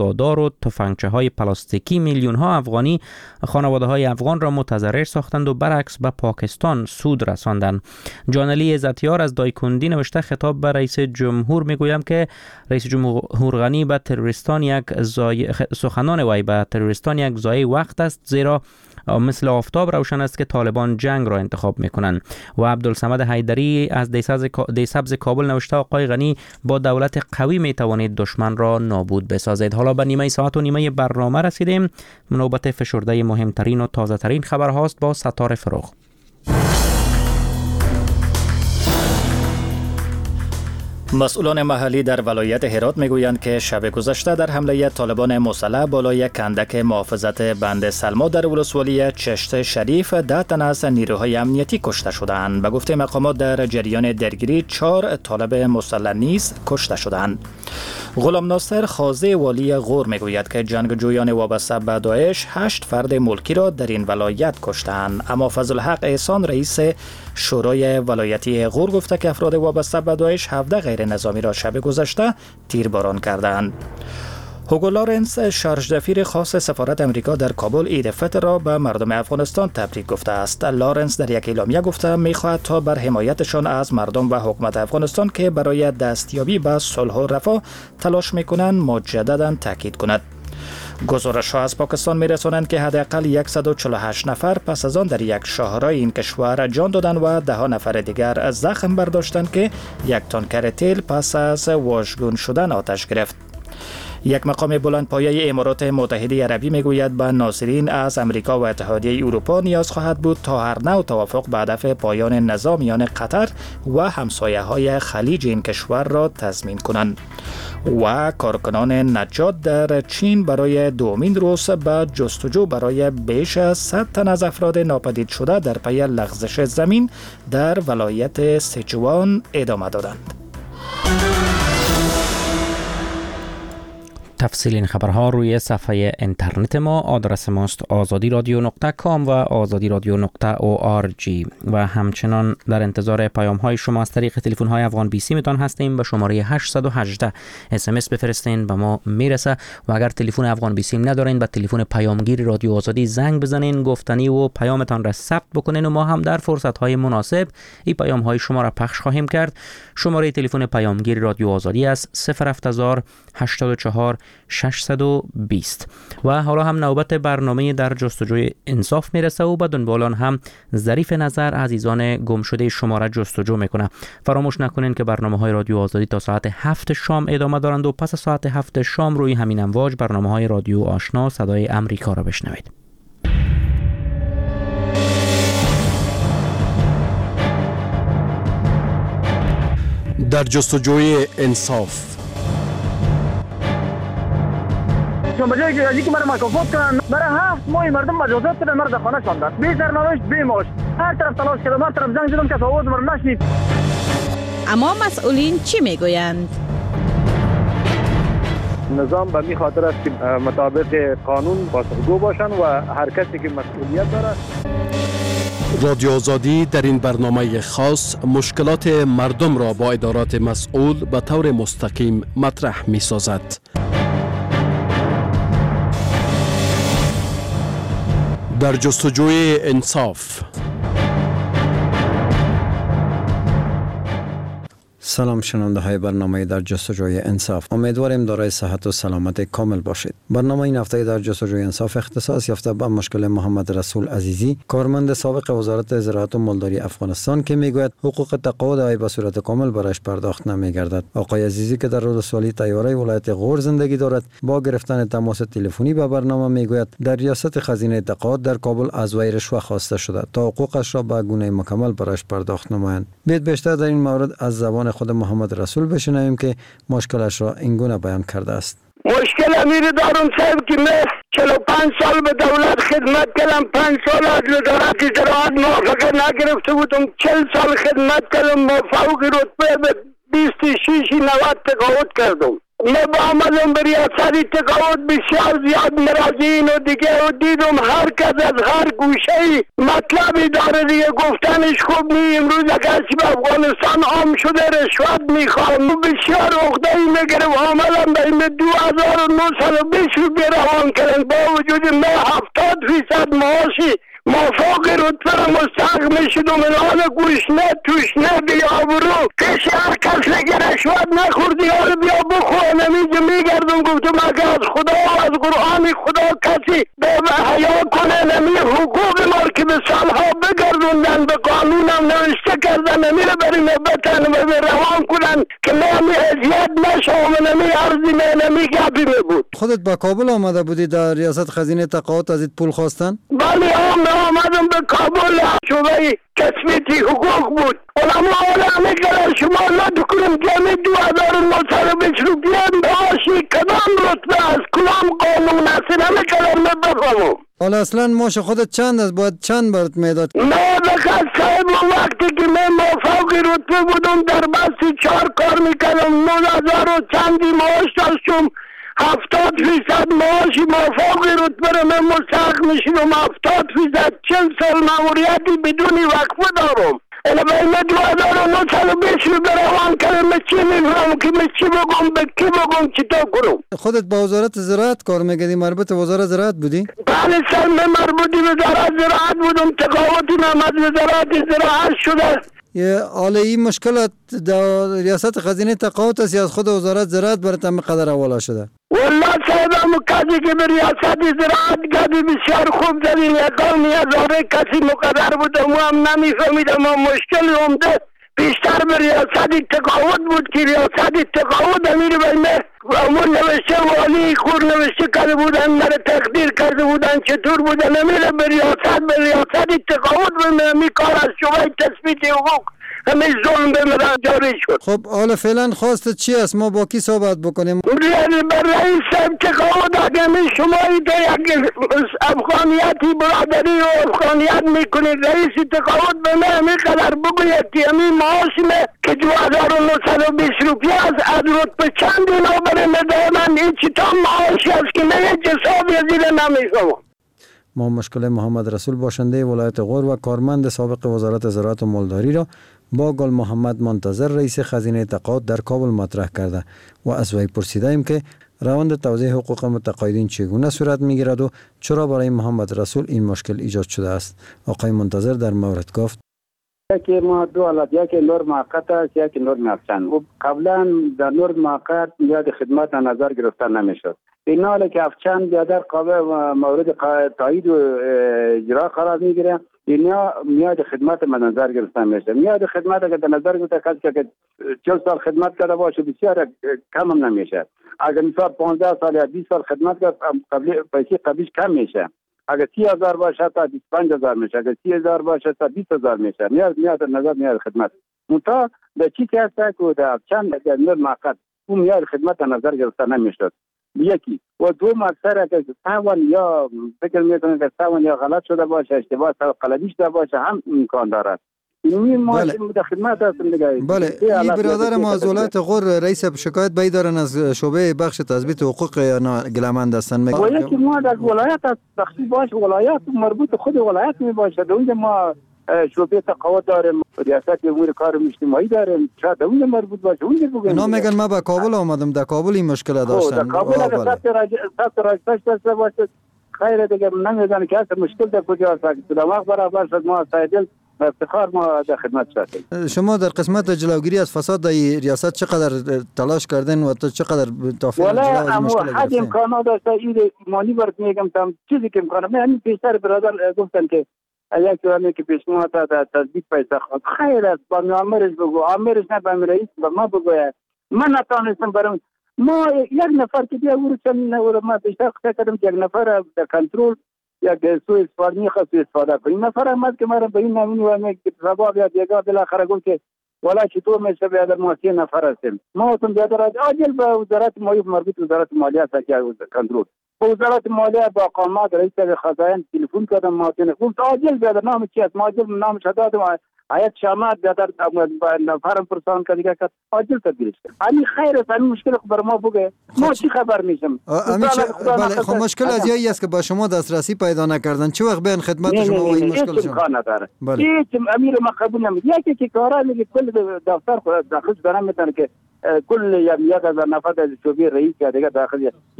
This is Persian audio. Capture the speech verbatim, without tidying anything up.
دار و تفنگچه‌های پلاستیکی میلیون ها افغانی خانواده‌های افغان را متضرر ساختند و برعکس به پاکستان سود رساندند. جانعلی عزتیار از دایکندی نوشته خطاب به رئیس جمهور میگویم که رئیس جمهور غنی به تروریستان یک زای... سخنان وی به تروریستان یک ضایع وقت است، زیرا مثل آفتاب روشن است که طالبان جنگ را انتخاب میکنند. و عبدالصمد حیدری از دیسبز کابل نوشته آقای غنی با دولت قوی میتوانید دشمن را نابود بسازید. حالا به نیمه ساعت و نیمه برنامه رسیدیم. نوبت فشرده مهمترین و تازه ترین خبر هاست با ستاره فروغ. مسئولان محلی در ولایت هرات میگویند که شب گذشته در حمله طالبان مسلح بالای کندک محافظت بند سلما در ولسوالی چشت شریف ده تن از نیروهای امنیتی کشته شدند. به گفته مقامات در جریان درگیری چهار طالب مسلح نیز کشته شدند. غلام ناصر خازه والی غور میگوید که جنگجویان وابسته به داعش هشت فرد ملکی را در این ولایت کشتند، اما فضل الحق احسان رئیس شورای ولایتی غور گفته که افراد وابسته به داعش هفده غیر نظامی را شب گذشته تیرباران کردند. هوگو لارنس شارژ دفیر خاص سفارت امریکا در کابل عید فطر را به مردم افغانستان تبریک گفته است. لارنس در یک اعلامیه گفته می‌خواهد تا بر حمایتشان از مردم و حکومت افغانستان که برای دستیابی به صلح و رفاه تلاش می‌کنند مجدداً تاکید کند. گزارش‌ها از پاکستان می‌رسانند که حداقل صد و چهل و هشت نفر پس از آن در یک شاهرای این کشور جان دادند و ده ها نفر دیگر زخم برداشتند که یک تانکر تیل پس از واژگون شدن آتش گرفت. یک مقام بلندپایه امارات متحده عربی میگوید به ناظرین از امریکا و اتحادیه اروپا نیاز خواهد بود تا هر نوع توافق به هدف پایان نزاع میان قطر و همسایه‌های خلیج این کشور را تضمین کنند. و کارکنان نجات در چین برای دومین روز به جستجو برای بیش از صد تن از افراد ناپدید شده در پی لغزش زمین در ولایت سیچوان ادامه دادند. تفصیل این خبرها روی صفحه اینترنت ما، آدرس ماست آزادی رادیو نقطه کام و آزادی رادیو نقطه او آر جی و همچنان در انتظار پیام های شما از طریق تلفن های افغان بی سی میتون هستیم. به شماره هشت یک هشت اس ام اس بفرستین، به ما میرسه. و اگر تلفن افغان بی سی ندارین به تلفن پیامگیر رادیو آزادی زنگ بزنین، گفتنی و پیامتان را ثبت بکنین و ما هم در فرصت های مناسب این پیام های شما را پخش خواهیم کرد. شماره تلفن پیامگیر رادیو آزادی است صفر هفت صفر هشت چهار ششصد و بیست. و حالا هم نوبت برنامه در جستجوی انصاف میرسه و به دنبال آن هم ظریف نظر عزیزان گم شده شما را جستجو میکنه. فراموش نکنین که برنامه های رادیو آزادی تا ساعت هفت شام ادامه دارند و پس ساعت هفت شام روی همین امواج برنامه های رادیو آشنا صدای امریکا را بشنوید. در جستجوی انصاف به جایی که ازی که مرا مکافات کنن، برای هفت ماه مردم مجازات کردن، مرا در خانه شاندن، بی سرنوشت بی معاش. هر طرف تلاش کردم، هر طرف زنگ زدم که آواز مرا نشنید. اما مسئولین چی میگویند؟ نظام به می خاطر است که مطابق قانون پاسخگو باشند و هر کسی که مسئولیت دارد. رادیو آزادی در این برنامه خاص مشکلات مردم را با ادارات مسئول به طور مستقیم مطرح می سازد. در جستجوی انصاف. سلام شنونده های برنامه در جستجوی انصاف، امیدواریم دارای صحت و سلامت کامل باشید. برنامه این هفته در جستجوی انصاف اختصاص یافته به مشکل محمد رسول عزیزی، کارمند سابق وزارت زراعت و مالداری افغانستان که میگوید حقوق تقاعد وی به صورت کامل برایش پرداخت نمیگردد. آقای عزیزی که در ولسوالی تیاره ولایت غور زندگی دارد، با گرفتن تماس تلفنی به برنامه میگوید در ریاست خزینه تقاعد در کابل از وی رشوه خواسته شده تا حقوقش را به گونه مکمل برایش پرداخت نمایند. بیت بیشتر در این مورد از زبان خود محمد رسول بشنویم که مشکلش را اینگونه بیان کرده است. مشکل امیر دارم صاحب که من چهل و پنج سال به دولت خدمت کردم، پنج سال از وزارت زراعت موافقه نگرفته بودم، چهل سال خدمت کردم، با فوق رتبه به بیست و شش نود تقاعد کردم. من با آمدم به ریاست تقاعد بسیار زیاد مراجعین و دیگه و دیدم هر کس از هر گوشه مطلبی داره دیگه، گفتنش خوب نی. امروز اگر به افغانستان عام شده رشوت میخوام، بسیار عقده‌ای میگرم. آمدم به این دو هزار و نهصد و بیست روپیه روان کردن، با وجود من هفتاد فیصد معاشی موافق رتبه را مستحق میشدم. الان گوشنه توشنه بیابرو کسی هر کس نگه رشوت نخوردی حالا بیا بخور. نمیجه میگردم گفتم اگه از خدا و از قرآن خدا کسی به حیا کنه، نمی حقوق ما که به سالها بگردوندن به قانونم نوشته کردن، نمیره بریم بتن و به روان کنن که نمی اذیت نشم و نمی عرضی می نمی گپی می بود. خودت با کابل آمده بودی در ریاست خزینه تقاعد از پول خواستن؟ بله آم آمدم به کابل، شعبه تثبیت حقوق بود. علما همه کلر شما ندکنم جمعی دو هزار و نهصد و بیست روپیه معاشی کدام رتبه است، کدام قانون است، همه کلر نبفهمم. حالا اصلا معاش خودت چند است؟ باید چند برات میداد؟ نه بخواست صاحب وقتی که من موفق رتبه بودم در بستی چهار کار میکنم، نه هزار و چندی معاش داشتم، هفتاد فیصد معاشی موفق رتبه رو من مستحق میشدم. هفتاد فیصد چل سال ماموریتی بدون وقفه دارم. الا به این دو هزار و نهصد و بیست رو بروان کردم. من چی میفهم که من چی بگم به کی بگم چطور کنم؟ خودت با وزارت زراعت کار میکردی، مربوط به وزارت زراعت بودی؟ بله سر من مربوطی به وزارت زراعت بودم، تقاوتی من از وزارت زراعت شده. یه حالا این مشکلات در ریاست خزینه تقاعد است یا از خود وزارت زراعت برات هم قدر اولا شده؟ والله صاحب هم کسی که به ریاست زراعت گدی بسیار خوب زدین، یکان نیازاره کسی مقدر بود و هم نمیفهمیدم. و مشکل عمده بیشتر به ریاست تقاعد بود که ریاست تقاعد امیر بینه امور نوشته والی خور نوشته کرده بودن، مرا تقدیر کرده بودن چطور بودن، نمیره به ریاست به ریاست تقاعد به می کار از شما تثبیت حقوق همه ظلم به مرا جاری شد. خب حالا فعلا خواست چی است؟ ما با کی صحبت بکنیم؟ یعنی بر رئیس صاحب تقاعد اگه شما ایده یک افغانیتی برادری و افغانیت میکنید، رئیس تقاعد به من همین قدر بگوید که همین معاشمه که دو هزار و نهصد و بیست روپیه از از رتبه چند اینا برای ندارن، این چطور معاشی است که من یک جسابی زیر نمیشم. ما مشکل محمد رسول باشنده ولایت غور و کارمند سابق وزارت زراعت و مالداری را با گل محمد منتظر رئیس خزینه تقاعد در کابل مطرح کرده و از وی پرسیده ایم که روند توزیع حقوق متقاعدین چگونه صورت میگیرد و چرا برای محمد رسول این مشکل ایجاد شده است. آقای منتظر در مورد گفت که ما دو حالت، یک نور موقت است، یک نور افسان. و قبلا در نور موقت میاد خدمات نظر گرفتن نمیشد. این حالا که افچند بیادر قابل مورد تایید و اجرا قرار میگیره، اینا میاد خدمت من نظر گرفتن میشه. میاد خدمت اگر در نظر گرفته کسی که چهل سال خدمت کرده باشه بسیار کم هم نمیشه. اگر مثلا پانزده سال یا بیست سال خدمت کرد قبلی پیسه قبلیش کم میشه. اگر سی هزار باشه تا بیست و پنج هزار میشه، اگر سی هزار باشه تا بیست هزار میشه. میاد میاد نظر میاد خدمت. منتها به چی که هست که در چند در نور موقت اون میاد خدمت نظر گرفتن نمیشد. یکی و دو مکسر که سوان یا فکر میکنه که سوان یا غلط شده باشه، اشتباه قلبی شده باشه هم امکان دارد. این ما در خدمت هستم دیگه. بله این برادر ما از ولایت غور رئیس شکایت بایی دارن از شعبه بخش تثبیت حقوق گلمند هستن. و یکی ما در ولایت بخش باشه، ولایت مربوط خود ولایت می باشه. اونجا ما شعبه تقاعد داریم، ریاست امور کار اجتماعی داریم، شاید اون مربوط باشه اونجا بگم. اینا میگن ما به کابل آمدم، در کابل این مشکل داشتن. در کابل اگه سطح راجپش داشته باشه خیلی دیگه نمیدونم که اصلا مشکل در کجا است. در وقت برابر شد ما سایدل و افتخار ما در خدمت شدیم. شما در قسمت جلوگیری از فساد در ریاست چقدر تلاش کردین و چقدر توفیق جلو از مشکل گرفتین؟ حد امکانات داشته این مالی برات میگم تام چیزی که امکانه من همین پیشتر برادر گفتن که یک جوانی که پیش ما تا در تثبیت پیسه خواهد خیر است با آمرش بگو، آمرش نه با رئیس با ما بگوید. من نتانستم برم ما یک نفر که بیا ورو چند نور ما بیشتر خواهد کردم که یک نفر در کنترل یک سوی استفاده میخواست استفاده کنیم. این نفر آمد که مرا به این نمین و همه که سباب یا دیگه بالاخره گفت که والا چطور میشه بیادر ما سی نفر هستیم. ما اتون بیادر آجل به وزارت مالیه مربوط وزارت مالیه است که کنترل با وزارت مالیه با قامات رئیس خزائن تلفن کردم، ما گفت آجل بیادر نام چی است؟ ما آجل نامش دادم آیت شامات بیادر نفرم پرسان که دیگه که عاجل تبدیلش کرد. همین خیر است، همین مشکل بر ما بگه، ما چی خبر میشم. بله خب مشکل از یایی است که با شما دسترسی پیدا نکردن. چه وقت بیان خدمت شما و این مشکل شما؟ نه نه نه هیچ امیر ما قبول نمیکنه. یکی که کارا میگه کل دفتر داخل برام میتونه که کل یک هزار نفر از شعبه رئیس یا دیگه داخل